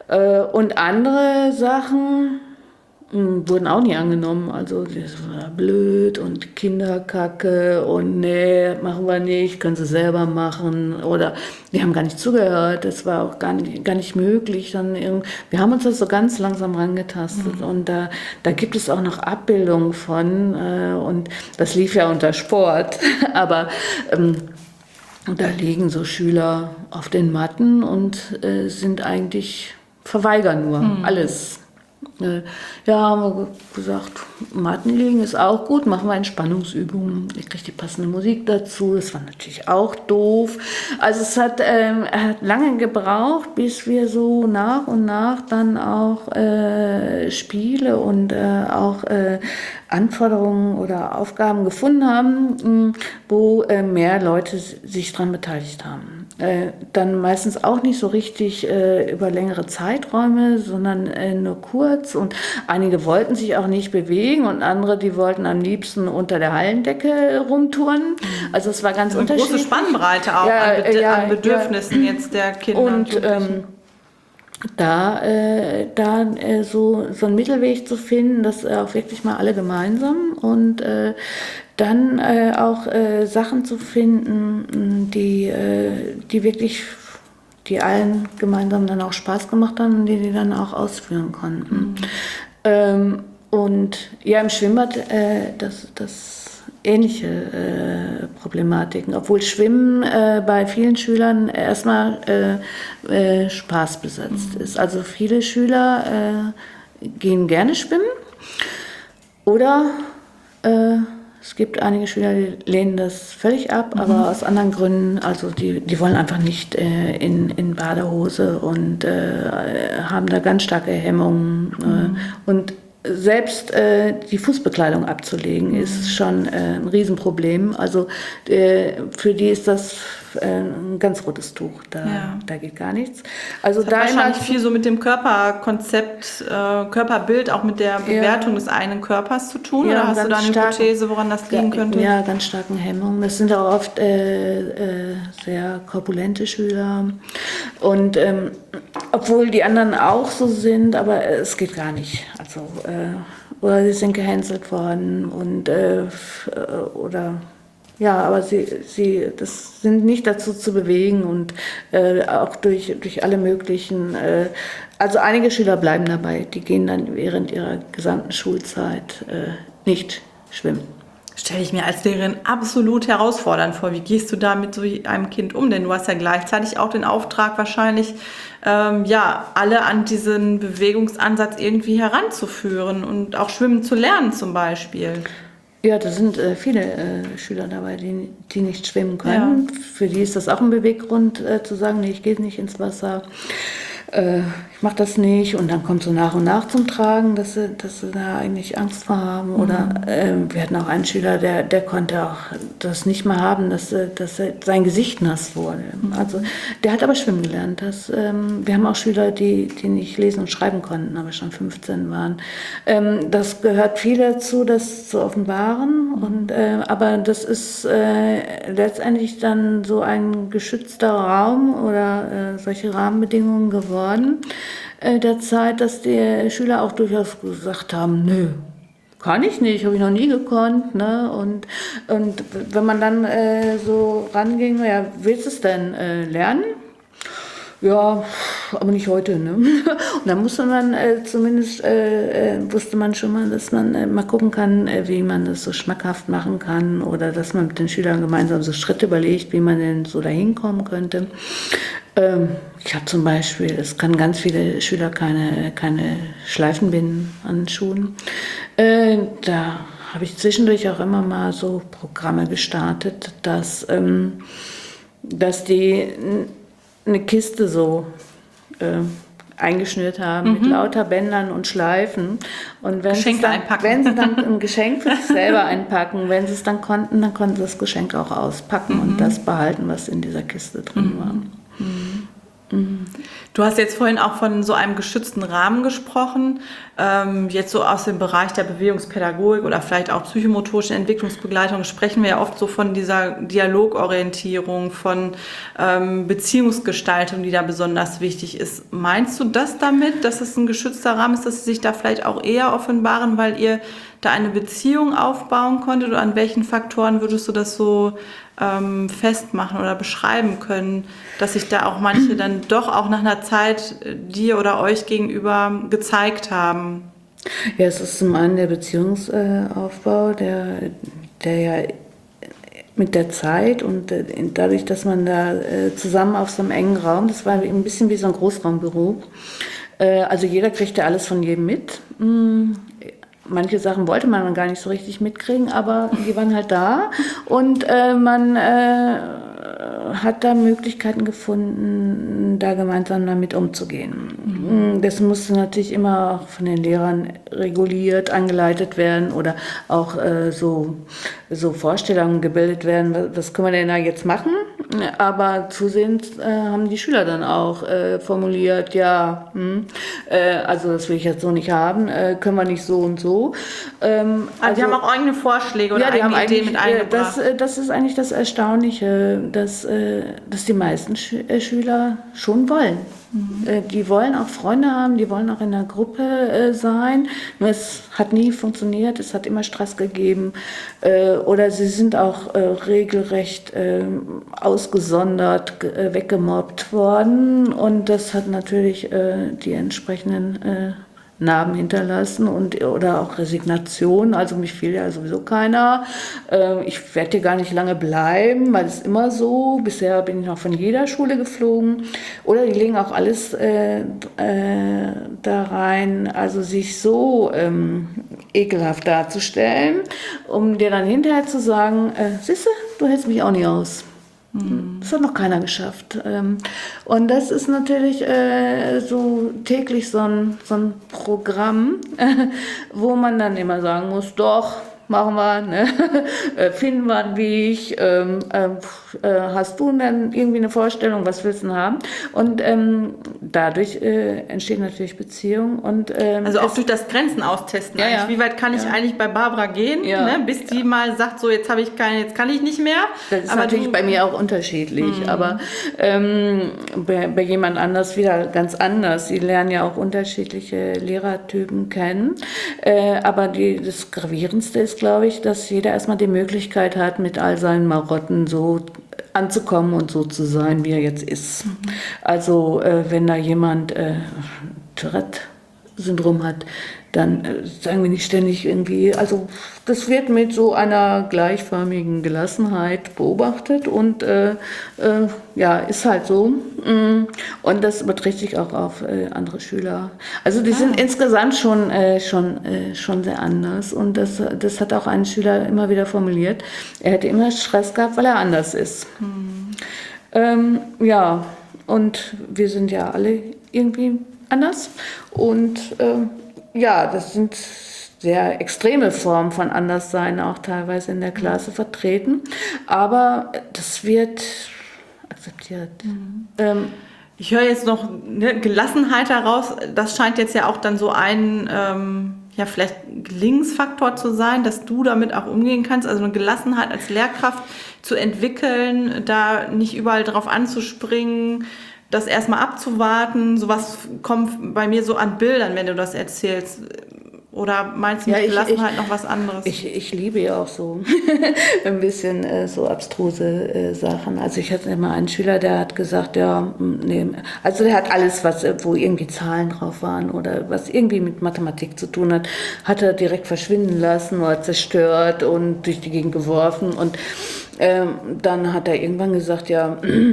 Äh, und andere Sachen mh, wurden auch nie angenommen. Also das war blöd und Kinderkacke und nee, machen wir nicht, können sie selber machen. Oder die haben gar nicht zugehört, das war auch gar nicht, gar nicht möglich. Dann irgend, wir haben uns das so ganz langsam rangetastet. Mhm. Und da, da gibt es auch noch Abbildungen von. Äh, und das lief ja unter Sport. Aber ähm, da liegen so Schüler auf den Matten und äh, sind eigentlich, verweigern nur mhm. alles. Ja, haben wir gesagt, Matten liegen ist auch gut, machen wir Entspannungsübungen. Ich kriege die passende Musik dazu, das war natürlich auch doof. Also es hat, ähm, hat lange gebraucht, bis wir so nach und nach dann auch äh, Spiele und äh, auch äh, Anforderungen oder Aufgaben gefunden haben, wo äh, mehr Leute sich dran beteiligt haben. Äh, dann meistens auch nicht so richtig äh, über längere Zeiträume, sondern äh, nur kurz. Und einige wollten sich auch nicht bewegen und andere, die wollten am liebsten unter der Hallendecke rumtouren. Also es war ganz also eine unterschiedlich. Große Spannbreite auch ja, an, Be- ja, an Bedürfnissen ja. jetzt der Kinder. Und, und ähm, da, äh, da äh, so, so einen Mittelweg zu finden, das äh, auch wirklich mal alle gemeinsam und äh, dann äh, auch äh, Sachen zu finden, die, äh, die wirklich, die allen gemeinsam dann auch Spaß gemacht haben und die die dann auch ausführen konnten. Mhm. Ähm, und ja, im Schwimmbad, äh, das, das ähnliche äh, Problematiken, obwohl Schwimmen äh, bei vielen Schülern erstmal äh, äh, Spaß besetzt mhm. ist. Also viele Schüler äh, gehen gerne schwimmen oder äh, es gibt einige Schüler, die lehnen das völlig ab, mhm. aber aus anderen Gründen, also die, die wollen einfach nicht äh, in, in Badehose und äh, haben da ganz starke Hemmungen mhm. äh, und selbst äh, die Fußbekleidung abzulegen, mhm. ist schon äh, ein Riesenproblem. Also äh, für die ist das äh, ein ganz rotes Tuch. Da, ja. da geht gar nichts. Also das da hat wahrscheinlich viel so mit dem Körperkonzept, äh, Körperbild, auch mit der Bewertung ja. des eigenen Körpers zu tun. Ja, oder hast du da eine starken, Hypothese, woran das liegen könnte? Ja, ganz starken Hemmungen. Das sind auch oft äh, äh, sehr korpulente Schüler. Und ähm, obwohl die anderen auch so sind, aber es geht gar nicht. Also äh, oder sie sind gehänselt worden und äh, oder ja, aber sie, sie das sind nicht dazu zu bewegen und äh, auch durch, durch alle möglichen, äh, also einige Schüler bleiben dabei, die gehen dann während ihrer gesamten Schulzeit äh, nicht schwimmen. Stelle ich mir als Lehrerin absolut herausfordernd vor. Wie gehst du da mit so einem Kind um? Denn du hast ja gleichzeitig auch den Auftrag wahrscheinlich, ähm, ja, alle an diesen Bewegungsansatz irgendwie heranzuführen und auch schwimmen zu lernen zum Beispiel. Ja, da sind äh, viele äh, Schüler dabei, die, die nicht schwimmen können. Ja. Für die ist das auch ein Beweggrund, äh, zu sagen, nee, ich gehe nicht ins Wasser. Äh, ich mache das nicht und dann kommt so nach und nach zum Tragen, dass sie, dass sie da eigentlich Angst vor haben. Mhm. Oder äh, wir hatten auch einen Schüler, der, der konnte auch das nicht mehr haben, dass, dass sein Gesicht nass wurde. Mhm. Also der hat aber schwimmen gelernt. Das, ähm, wir haben auch Schüler, die, die nicht lesen und schreiben konnten, aber schon fünfzehn waren. Ähm, das gehört viel dazu, das zu offenbaren. Mhm. Und, äh, aber das ist äh, letztendlich dann so ein geschützter Raum oder äh, solche Rahmenbedingungen geworden. Äh, der Zeit, dass die Schüler auch durchaus gesagt haben, nö, kann ich nicht, habe ich noch nie gekonnt. Ne? Und, und wenn man dann äh, so ranging, ja, willst du es denn äh, lernen? Ja, aber nicht heute. Ne? Und dann musste man äh, zumindest, äh, äh, wusste man schon mal, dass man äh, mal gucken kann, äh, wie man das so schmackhaft machen kann oder dass man mit den Schülern gemeinsam so Schritte überlegt, wie man denn so dahin kommen könnte. Ähm, ich habe zum Beispiel, es können ganz viele Schüler keine, keine Schleifen binden an Schuhen. Äh, da habe ich zwischendurch auch immer mal so Programme gestartet, dass, ähm, dass die eine Kiste so äh, eingeschnürt haben, mhm. mit lauter Bändern und Schleifen. Und wenn Geschenke dann, einpacken. Wenn sie dann ein Geschenk für sich selber einpacken, wenn sie es dann konnten, dann konnten sie das Geschenk auch auspacken mhm. und das behalten, was in dieser Kiste drin mhm. war. Mhm. Mhm. Du hast jetzt vorhin auch von so einem geschützten Rahmen gesprochen. ähm, jetzt so aus dem Bereich der Bewegungspädagogik oder vielleicht auch psychomotorischen Entwicklungsbegleitung sprechen wir ja oft so von dieser Dialogorientierung, von ähm, Beziehungsgestaltung, die da besonders wichtig ist. Meinst du das damit, dass es ein geschützter Rahmen ist, dass sie sich da vielleicht auch eher offenbaren, weil ihr da eine Beziehung aufbauen konntet? Oder an welchen Faktoren würdest du das so ähm, festmachen oder beschreiben können, dass sich da auch manche dann doch auch nach einer Zeit dir oder euch gegenüber gezeigt haben? Ja, es ist zum einen der Beziehungsaufbau, der, der ja mit der Zeit und dadurch, dass man da zusammen auf so einem engen Raum, das war ein bisschen wie so ein Großraumbüro, also jeder kriegte alles von jedem mit. Manche Sachen wollte man gar nicht so richtig mitkriegen, aber die waren halt da und äh, man äh, hat da Möglichkeiten gefunden, da gemeinsam damit umzugehen. Mhm. Das musste natürlich immer auch von den Lehrern reguliert, angeleitet werden oder auch äh, so, so Vorstellungen gebildet werden, was, was können wir denn da jetzt machen? Aber zusehends äh, haben die Schüler dann auch äh, formuliert, ja, hm, äh, also das will ich jetzt so nicht haben, äh, können wir nicht so und so. Ähm, also, die haben auch eigene Vorschläge oder ja, eigene Ideen mit eingebracht. Das, das ist eigentlich das Erstaunliche, dass, dass die meisten Schüler schon wollen. Mhm. Die wollen auch Freunde haben, die wollen auch in der Gruppe sein. Nur es hat nie funktioniert, es hat immer Stress gegeben. Oder sie sind auch regelrecht ausgesondert, weggemobbt worden. Und das hat natürlich die entsprechenden Narben hinterlassen und oder auch Resignation. Also mich fiel ja sowieso keiner. Äh, ich werde hier gar nicht lange bleiben, weil es ist immer so. Bisher bin ich noch von jeder Schule geflogen. Oder die legen auch alles äh, äh, da rein, also sich so ähm, ekelhaft darzustellen, um dir dann hinterher zu sagen, äh, siehste, du hältst mich auch nicht aus. Das hat noch keiner geschafft. Und das ist natürlich so täglich so ein, so ein Programm, wo man dann immer sagen muss, doch, machen wir, ne? Finden wir einen Weg, ähm, äh, hast du denn irgendwie eine Vorstellung, was willst du denn haben? Und ähm, dadurch äh, entsteht natürlich Beziehung. Und, ähm, also auch durch das Grenzen austesten. Ja, ja. Wie weit kann ich ja. eigentlich bei Barbara gehen, ja. ne? Bis die ja. mal sagt, so jetzt habe ich keine, jetzt kann ich nicht mehr. Das ist aber natürlich du, bei mir auch unterschiedlich, mhm. aber ähm, bei, bei jemand anders wieder ganz anders. Sie lernen ja auch unterschiedliche Lehrertypen kennen. Äh, aber die, das Gravierendste ist, glaube ich, dass jeder erstmal die Möglichkeit hat, mit all seinen Marotten so anzukommen und so zu sein, wie er jetzt ist. Mhm. Also äh, wenn da jemand äh, Tourette-Syndrom hat, dann äh, sagen wir nicht ständig irgendwie, also das wird mit so einer gleichförmigen Gelassenheit beobachtet und äh, äh, ja, ist halt so. Und das überträgt sich auch auf äh, andere Schüler. Also die ah. sind insgesamt schon, äh, schon, äh, schon sehr anders und das, das hat auch ein Schüler immer wieder formuliert. Er hätte immer Stress gehabt, weil er anders ist. Hm. Ähm, ja, und wir sind ja alle irgendwie anders und äh, ja, das sind sehr extreme Formen von Anderssein auch teilweise in der Klasse vertreten, aber das wird akzeptiert. Mhm. Ähm, ich höre jetzt noch eine Gelassenheit heraus, das scheint jetzt ja auch dann so ein ähm, ja, vielleicht Gelingensfaktor zu sein, dass du damit auch umgehen kannst, also eine Gelassenheit als Lehrkraft zu entwickeln, da nicht überall drauf anzuspringen, das erstmal abzuwarten. Sowas kommt bei mir so an Bildern, wenn du das erzählst. Oder meinst du mit ja, ich, Gelassenheit ich, noch was anderes? Ich, ich liebe ja auch so ein bisschen äh, so abstruse äh, Sachen. Also ich hatte immer einen Schüler, der hat gesagt, ja, nee, also der hat alles, was wo irgendwie Zahlen drauf waren oder was irgendwie mit Mathematik zu tun hat, hat er direkt verschwinden lassen oder zerstört und durch die Gegend geworfen. Und ähm, dann hat er irgendwann gesagt, ja,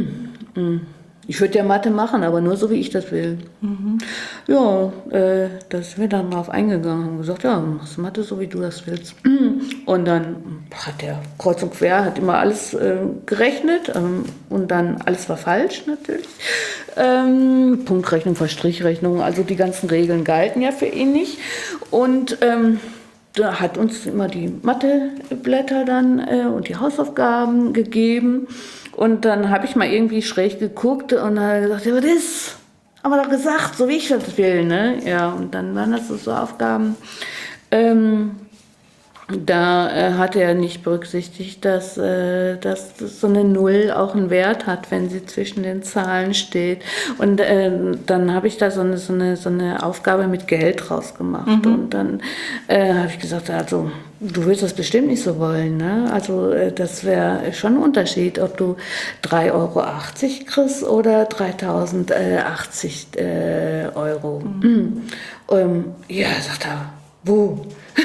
ich würde ja Mathe machen, aber nur so, wie ich das will. Mhm. Ja, äh, da sind wir dann drauf eingegangen und gesagt, ja, machst Mathe so, wie du das willst. Und dann hat der kreuz und quer, hat immer alles äh, gerechnet ähm, und dann alles war falsch natürlich. Ähm, Punktrechnung, Verstrichrechnung, also die ganzen Regeln galten ja für ihn nicht. Und ähm, da hat uns immer die Matheblätter dann äh, und die Hausaufgaben gegeben. Und dann habe ich mal irgendwie schräg geguckt und habe gesagt, ja, was ist? haben wir doch gesagt, so wie ich das will, ne? Ja, und dann waren das so, so Aufgaben. Ähm, Da äh, hat er nicht berücksichtigt, dass, äh, dass so eine Null auch einen Wert hat, wenn sie zwischen den Zahlen steht. Und äh, dann habe ich da so eine, so, eine, so eine Aufgabe mit Geld rausgemacht. Mhm. Und dann äh, habe ich gesagt, also du willst das bestimmt nicht so wollen. Ne? Also äh, das wäre schon ein Unterschied, ob du drei Euro achtzig kriegst oder dreitausendachtzig äh, Euro. Mhm. ähm, ja, sagt er, wo?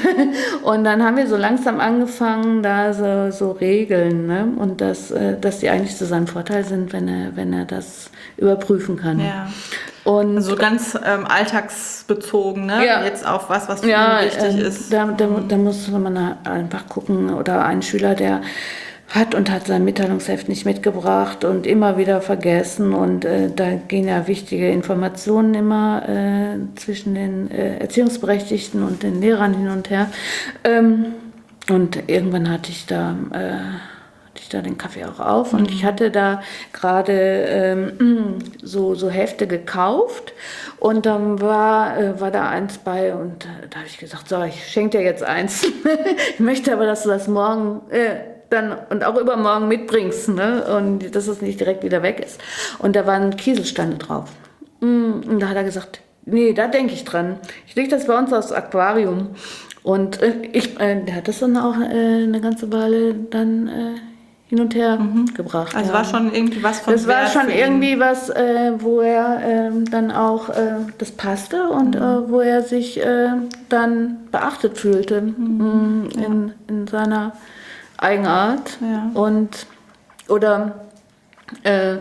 Und dann haben wir so langsam angefangen, da so, so Regeln, ne? Und dass, dass die eigentlich zu seinem Vorteil sind, wenn er, wenn er das überprüfen kann. Ja. Und also ganz ähm, alltagsbezogen, ne? Ja. Jetzt auf was, was für ja, ihn wichtig äh, ist. Da, da, da muss man einfach gucken. Oder ein Schüler, der hat und hat sein Mitteilungsheft nicht mitgebracht und immer wieder vergessen. Und äh, da gehen ja wichtige Informationen immer äh, zwischen den äh, Erziehungsberechtigten und den Lehrern hin und her. Ähm, und irgendwann hatte ich da... Äh, hatte ich da den Kaffee auch auf und ich hatte da gerade ähm, so, so Hefte gekauft und dann war, äh, war da eins bei und äh, da habe ich gesagt, so, ich schenke dir jetzt eins. Ich möchte aber, dass du das morgen äh, dann und auch übermorgen mitbringst, ne? Und dass es nicht direkt wieder weg ist. Und da waren Kieselsteine drauf. Und da hat er gesagt, nee, da denke ich dran. Ich lege das bei uns aufs Aquarium. Und äh, ich, äh, der hat das dann auch äh, eine ganze Weile dann äh, hin und her mhm. gebracht. Also ja. war schon irgendwie was von Das war Wert schon für ihn. irgendwie was, äh, wo er äh, dann auch, äh, das passte und mhm. äh, wo er sich äh, dann beachtet fühlte mhm. mh, in, ja. in seiner Eigenart. Ja. Und, oder äh,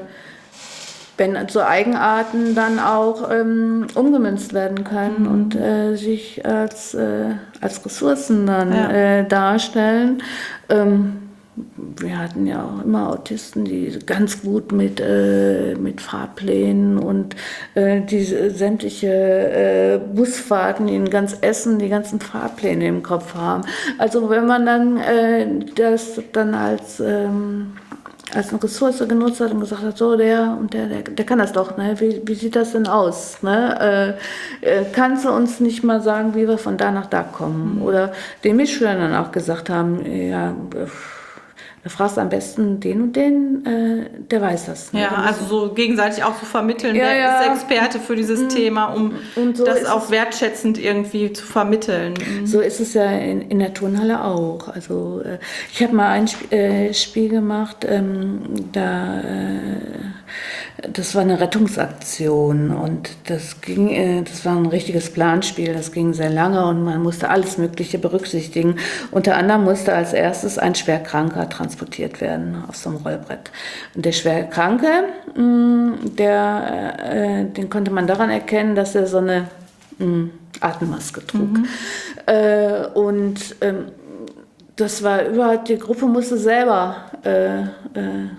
wenn so Eigenarten dann auch ähm, umgemünzt werden können mhm. und äh, sich als, äh, als Ressourcen dann ja. äh, darstellen. Ähm, wir hatten ja auch immer Autisten, die ganz gut mit, äh, mit Fahrplänen und äh, diese sämtliche äh, Busfahrten in ganz Essen, die ganzen Fahrpläne im Kopf haben. Also wenn man dann äh, das dann als ähm, als eine Ressource genutzt hat und gesagt hat, so der und der, der, der kann das doch, ne? Wie, wie sieht das denn aus? Ne? Äh, äh, kannst du uns nicht mal sagen, wie wir von da nach da kommen? Mhm. Oder den Mitschülern dann auch gesagt haben, ja, da fragst du am besten den und den, äh, der weiß das. Ne? Ja, also so gegenseitig auch zu so vermitteln, ja, wer ja. ist Experte für dieses mhm. Thema, um so das auch wertschätzend irgendwie zu vermitteln. Mhm. So ist es ja in, in der Turnhalle auch. Also äh, ich habe mal ein Sp- äh, Spiel gemacht, ähm, da äh, das war eine Rettungsaktion und das ging, äh, das war ein richtiges Planspiel, das ging sehr lange und man musste alles Mögliche berücksichtigen. Unter anderem musste als erstes ein Schwerkranker transportiert werden auf so einem Rollbrett. Und der Schwerkranke, mh, der, äh, den konnte man daran erkennen, dass er so eine mh, Atemmaske trug. Mhm. Äh, und ähm, das war überhaupt, die Gruppe musste selber äh, äh,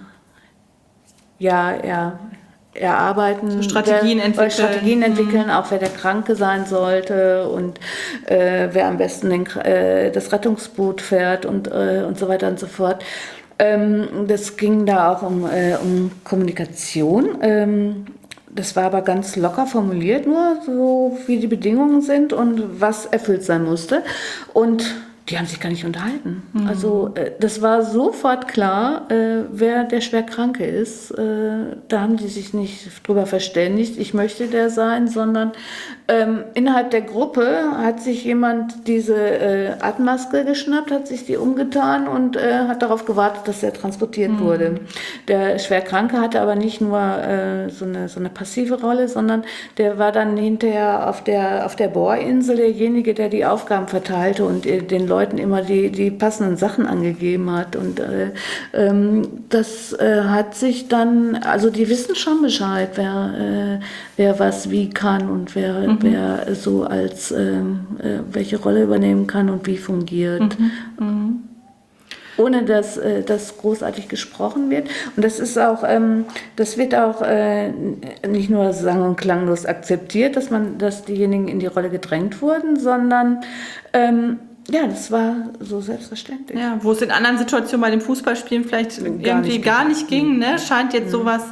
ja, ja, erarbeiten, so Strategien wer, entwickeln, Strategien entwickeln, mhm. auch wer der Kranke sein sollte und äh, wer am besten den, äh, das Rettungsboot fährt und, äh, und so weiter und so fort. Ähm, das ging da auch um, äh, um Kommunikation. Ähm, das war aber ganz locker formuliert, nur so wie die Bedingungen sind und was erfüllt sein musste. Und die haben sich gar nicht unterhalten. Mhm. Also äh, das war sofort klar, äh, wer der Schwerkranke ist. Äh, da haben die sich nicht drüber verständigt, ich möchte der sein, sondern ähm, innerhalb der Gruppe hat sich jemand diese äh, Atemmaske geschnappt, hat sich die umgetan und äh, hat darauf gewartet, dass er transportiert mhm. wurde. Der Schwerkranke hatte aber nicht nur äh, so, eine, so eine passive Rolle, sondern der war dann hinterher auf der, auf der Bohrinsel derjenige, der die Aufgaben verteilte und äh, den Leuten immer die, die passenden Sachen angegeben hat. Und äh, ähm, das äh, hat sich dann, also die wissen schon Bescheid, wer, äh, wer was wie kann und wer, mhm. wer so als ähm, äh, welche Rolle übernehmen kann und wie fungiert. Mhm. Mhm. Ohne dass äh, das großartig gesprochen wird. Und das ist auch, ähm, das wird auch äh, nicht nur sang- und klanglos akzeptiert, dass man, dass diejenigen in die Rolle gedrängt wurden, sondern ähm, ja, das war so selbstverständlich. Ja, wo es in anderen Situationen bei den Fußballspielen vielleicht gar irgendwie nicht gar nicht ging, ne? Scheint jetzt mhm. sowas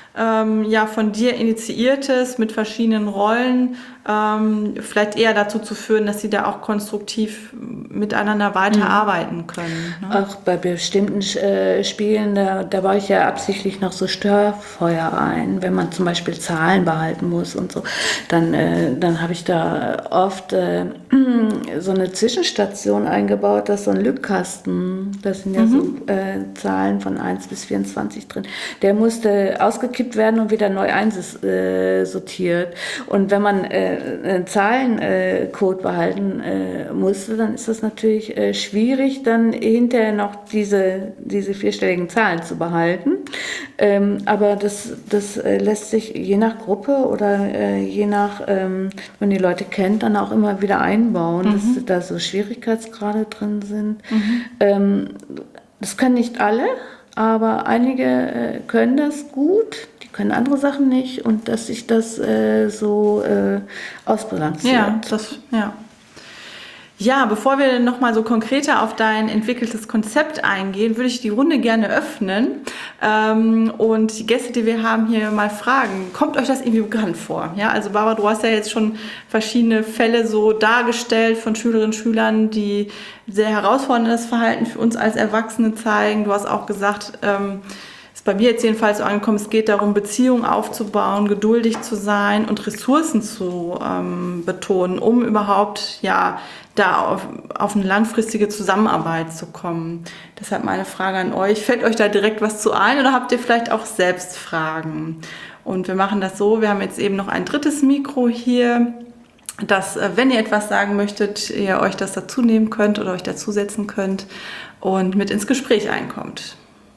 ähm, ja von dir initiiertes mit verschiedenen Rollen ähm, vielleicht eher dazu zu führen, dass sie da auch konstruktiv miteinander weiterarbeiten können. Ne? Auch bei bestimmten äh, Spielen, da, da baue ich ja absichtlich noch so Störfeuer ein, wenn man zum Beispiel Zahlen behalten muss und so, dann, äh, dann habe ich da oft äh, so eine Zwischenstation eingebaut, das ist so ein Lückkasten, da sind ja mhm. so äh, Zahlen von eins bis vierundzwanzig drin, der musste ausgekippt werden und wieder neu einsortiert. Und wenn man äh, einen Zahlencode behalten äh, musste, dann ist das natürlich äh, schwierig, dann hinterher noch diese, diese vierstelligen Zahlen zu behalten. Ähm, aber das, das äh, lässt sich je nach Gruppe oder äh, je nach, ähm, wenn die Leute kennt, dann auch immer wieder einbauen, mhm. dass da so Schwierigkeitsgrade drin sind. Mhm. Ähm, das können nicht alle, aber einige äh, können das gut. Können andere Sachen nicht und dass sich das äh, so äh, ausbalanciert. Ja, das, ja. Ja, bevor wir nochmal so konkreter auf dein entwickeltes Konzept eingehen, würde ich die Runde gerne öffnen ähm, und die Gäste, die wir haben, hier mal fragen. Kommt euch das irgendwie bekannt vor? Ja, also Barbara, du hast ja jetzt schon verschiedene Fälle so dargestellt von Schülerinnen und Schülern, die sehr herausforderndes Verhalten für uns als Erwachsene zeigen. Du hast auch gesagt, ähm, ist bei mir jetzt jedenfalls so angekommen, es geht darum, Beziehungen aufzubauen, geduldig zu sein und Ressourcen zu ähm, betonen, um überhaupt ja da auf, auf eine langfristige Zusammenarbeit zu kommen. Deshalb meine Frage an euch, fällt euch da direkt was zu ein oder habt ihr vielleicht auch selbst Fragen? Und wir machen das so, wir haben jetzt eben noch ein drittes Mikro hier, dass, wenn ihr etwas sagen möchtet, ihr euch das dazu nehmen könnt oder euch dazusetzen könnt und mit ins Gespräch einkommt.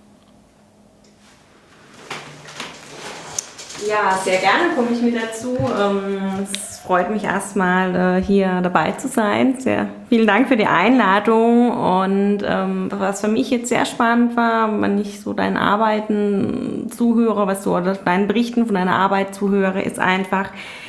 Ja, sehr gerne komme ich mit dazu. Es freut mich erstmal, hier dabei zu sein. Sehr vielen Dank für die Einladung. Und was für mich jetzt sehr spannend war, wenn ich so deinen Arbeiten zuhöre, was du oder deinen Berichten von deiner Arbeit zuhöre, ist einfach,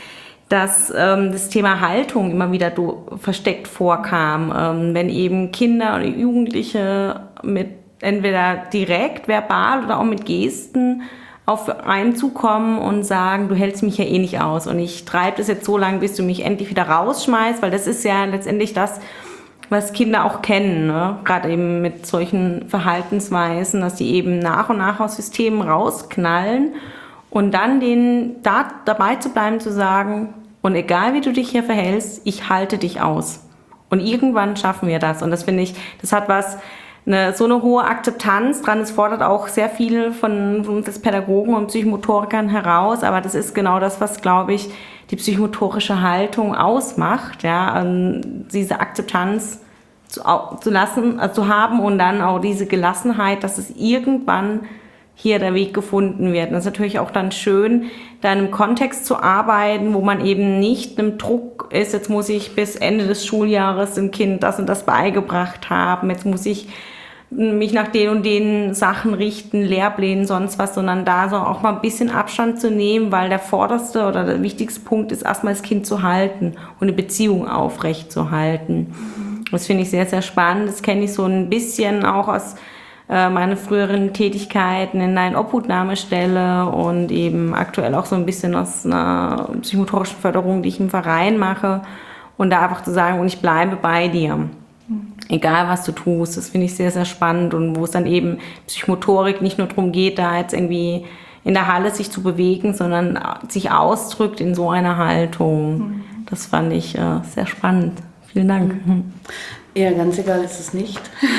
dass ähm, das Thema Haltung immer wieder do, versteckt vorkam. Ähm, wenn eben Kinder oder Jugendliche mit entweder direkt, verbal oder auch mit Gesten auf einen zukommen und sagen, du hältst mich ja eh nicht aus und ich treibe das jetzt so lange, bis du mich endlich wieder rausschmeißt, weil das ist ja letztendlich das, was Kinder auch kennen, ne? Gerade eben mit solchen Verhaltensweisen, dass die eben nach und nach aus Systemen rausknallen und dann denen da dabei zu bleiben, zu sagen, und egal wie du dich hier verhältst, ich halte dich aus. Und irgendwann schaffen wir das. Und das finde ich, das hat was, eine, so eine hohe Akzeptanz dran. Es fordert auch sehr viel von, von uns Pädagogen und Psychomotorikern heraus. Aber das ist genau das, was, glaube ich, die psychomotorische Haltung ausmacht. Ja, diese Akzeptanz zu, zu lassen, also zu haben und dann auch diese Gelassenheit, dass es irgendwann hier der Weg gefunden wird. Und das ist natürlich auch dann schön, da in einem Kontext zu arbeiten, wo man eben nicht im Druck ist, jetzt muss ich bis Ende des Schuljahres dem Kind das und das beigebracht haben, jetzt muss ich mich nach den und den Sachen richten, Lehrplänen, sonst was, sondern da so auch mal ein bisschen Abstand zu nehmen, weil der vorderste oder der wichtigste Punkt ist, erstmal das Kind zu halten und eine Beziehung aufrecht zu halten. Mhm. Das finde ich sehr, sehr spannend. Das kenne ich so ein bisschen auch aus meine früheren Tätigkeiten in einer Obhutnahmestelle und eben aktuell auch so ein bisschen aus einer psychomotorischen Förderung, die ich im Verein mache und da einfach zu sagen, und ich bleibe bei dir, mhm. egal was du tust, das finde ich sehr, sehr spannend und wo es dann eben Psychomotorik nicht nur darum geht, da jetzt irgendwie in der Halle sich zu bewegen, sondern sich ausdrückt in so einer Haltung. Mhm. Das fand ich äh, sehr spannend. Vielen Dank. Mhm. Ja, ganz egal ist es nicht.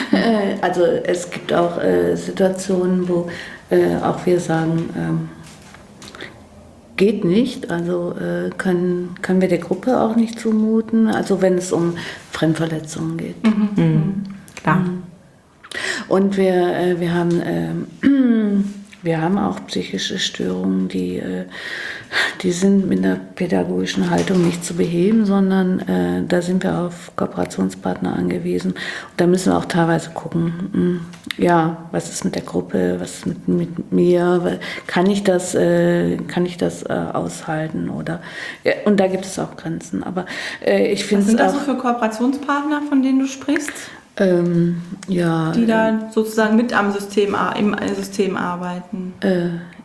Also es gibt auch äh, Situationen, wo äh, auch wir sagen, ähm, geht nicht, also äh, können, können wir der Gruppe auch nicht zumuten, also wenn es um Fremdverletzungen geht. Mhm. Mhm. Klar. Und wir, äh, wir haben... Äh, Wir haben auch psychische Störungen, die, die sind mit einer pädagogischen Haltung nicht zu beheben, sondern äh, da sind wir auf Kooperationspartner angewiesen. Und da müssen wir auch teilweise gucken, ja, was ist mit der Gruppe, was ist mit, mit mir, kann ich das, äh, kann ich das äh, aushalten? Oder, ja, und da gibt es auch Grenzen. Aber äh, ich finde es auch... Was sind das so für Kooperationspartner, von denen du sprichst? Ähm, ja, die da sozusagen mit am System, im System arbeiten. Äh,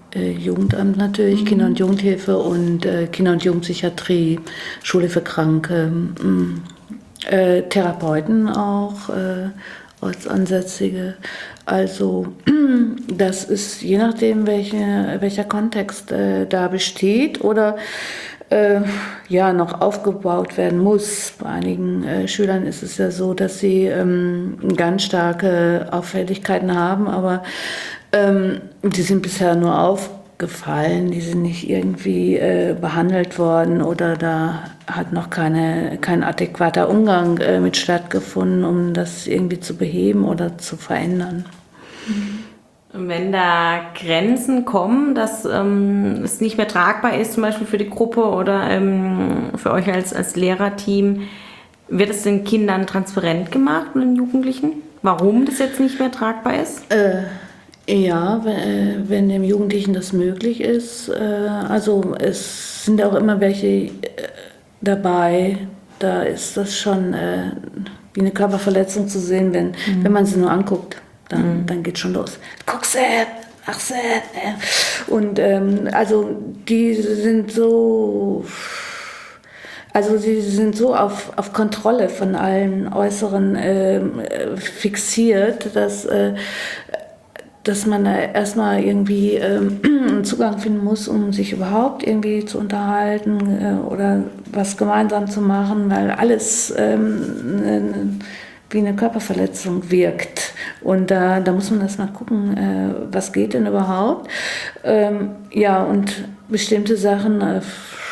äh, Jugendamt natürlich, mhm. Kinder- und Jugendhilfe und äh, Kinder- und Jugendpsychiatrie, Schule für Kranke, mh, äh, Therapeuten auch, äh, Ortsansässige. Also das ist je nachdem, welche, welcher Kontext äh, da besteht oder äh, ja noch aufgebaut werden muss. Bei einigen äh, Schülern ist es ja so, dass sie ähm, ganz starke Auffälligkeiten haben, aber ähm, die sind bisher nur aufgefallen, die sind nicht irgendwie äh, behandelt worden oder da hat noch keine, kein adäquater Umgang äh, mit stattgefunden, um das irgendwie zu beheben oder zu verändern. Wenn da Grenzen kommen, dass ähm, es nicht mehr tragbar ist, zum Beispiel für die Gruppe oder ähm, für euch als, als Lehrerteam, wird es den Kindern transparent gemacht und den Jugendlichen, warum das jetzt nicht mehr tragbar ist? Äh, ja, wenn, äh, wenn dem Jugendlichen das möglich ist. Äh, also es sind auch immer welche äh, dabei, da ist das schon äh, wie eine Körperverletzung zu sehen, wenn, mhm. wenn man sie nur anguckt. Dann, mhm. dann geht schon los. Guck's, ach so. Und ähm, also die sind so, also sie sind so auf, auf Kontrolle von allen Äußeren äh, fixiert, dass, äh, dass man da erstmal irgendwie äh, einen Zugang finden muss, um sich überhaupt irgendwie zu unterhalten äh, oder was gemeinsam zu machen, weil alles ähm, wie eine Körperverletzung wirkt. Und da, da muss man erst mal gucken, äh, was geht denn überhaupt. Ähm, ja, und bestimmte Sachen äh,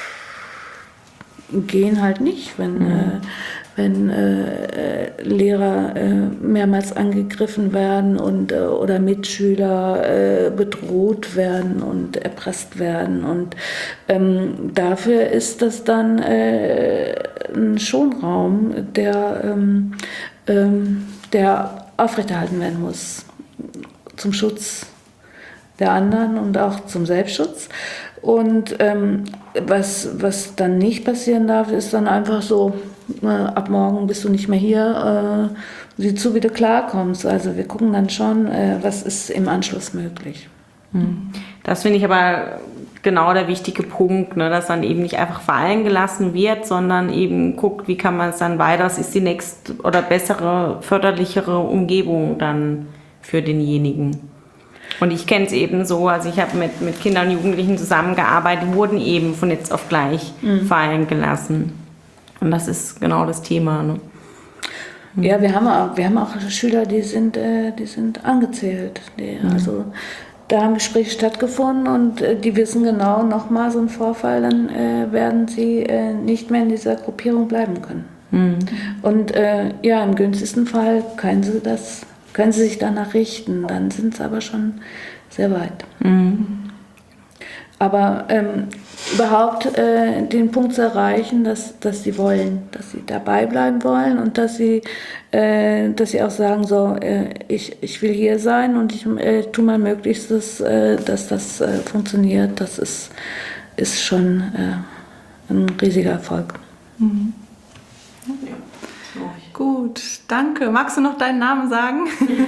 gehen halt nicht, wenn, mhm. äh, wenn äh, Lehrer äh, mehrmals angegriffen werden und, äh, oder Mitschüler äh, bedroht werden und erpresst werden. Und ähm, dafür ist das dann äh, ein Schonraum, der ähm, der aufrechterhalten werden muss, zum Schutz der anderen und auch zum Selbstschutz. Und ähm, was, was dann nicht passieren darf, ist dann einfach so, äh, ab morgen bist du nicht mehr hier, äh, sieh zu, wie du klarkommst. Also wir gucken dann schon, äh, was ist im Anschluss möglich. Das finde ich aber genau der wichtige Punkt, ne, dass dann eben nicht einfach fallen gelassen wird, sondern eben guckt, wie kann man es dann weiter, was ist die nächste oder bessere, förderlichere Umgebung dann für denjenigen. Und ich kenne es eben so, also ich habe mit, mit Kindern und Jugendlichen zusammengearbeitet, wurden eben von jetzt auf gleich mhm. fallen gelassen. Und das ist genau das Thema. Ne? Ja, wir haben auch, wir haben auch Schüler, die sind, äh, die sind angezählt. Die, mhm. Also da haben Gespräche stattgefunden und äh, die wissen genau, nochmal so ein Vorfall, dann äh, werden sie äh, nicht mehr in dieser Gruppierung bleiben können. Mhm. Und äh, ja, im günstigsten Fall können sie, das, können sie sich danach richten, dann sind sie aber schon sehr weit. Mhm. Aber ähm, überhaupt äh, den Punkt zu erreichen, dass, dass sie wollen, dass sie dabei bleiben wollen und dass sie, äh, dass sie auch sagen, so, äh, ich, ich will hier sein und ich äh, tue mein Möglichstes, äh, dass das äh, funktioniert, das ist, ist schon äh, ein riesiger Erfolg. Mhm. Ja. Gut, danke. Magst du noch deinen Namen sagen?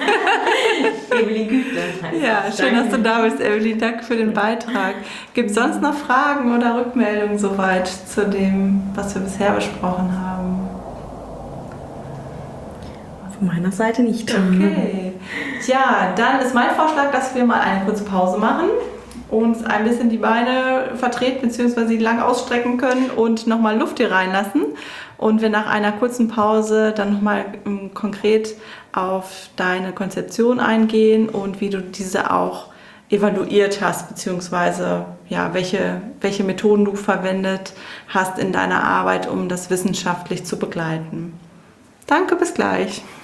Evelyn Güte. Ja, schön, dass du da bist, Evelyn. Danke für den Beitrag. Gibt es sonst noch Fragen oder Rückmeldungen soweit zu dem, was wir bisher besprochen haben? Von meiner Seite nicht. Okay. Tja, dann ist mein Vorschlag, dass wir mal eine kurze Pause machen, uns ein bisschen die Beine vertreten bzw. die lang ausstrecken können und nochmal Luft hier reinlassen. Und wir nach einer kurzen Pause dann nochmal ähm, konkret auf deine Konzeption eingehen und wie du diese auch evaluiert hast, beziehungsweise ja, welche, welche Methoden du verwendet hast in deiner Arbeit, um das wissenschaftlich zu begleiten. Danke, bis gleich.